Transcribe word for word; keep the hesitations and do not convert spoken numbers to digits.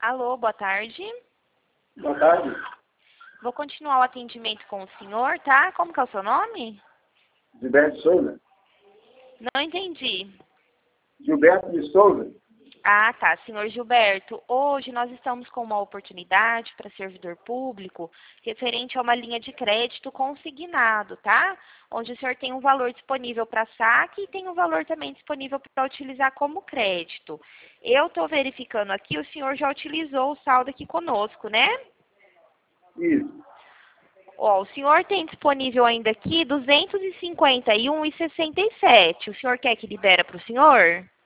Alô, boa tarde. Boa tarde. Vou continuar o atendimento com o senhor, tá? Como que é o seu nome? Gilberto Souza. Não entendi. Gilberto de Souza. Ah, tá. Senhor Gilberto, hoje nós estamos com uma oportunidade para servidor público referente a uma linha de crédito consignado, tá? Onde o senhor tem um valor disponível para saque e tem um valor também disponível para utilizar como crédito. Eu estou verificando aqui, o senhor já utilizou o saldo aqui conosco, né? Isso. Ó, o senhor tem disponível ainda aqui duzentos e cinquenta e um reais e sessenta e sete centavos. O senhor quer que libera para o senhor?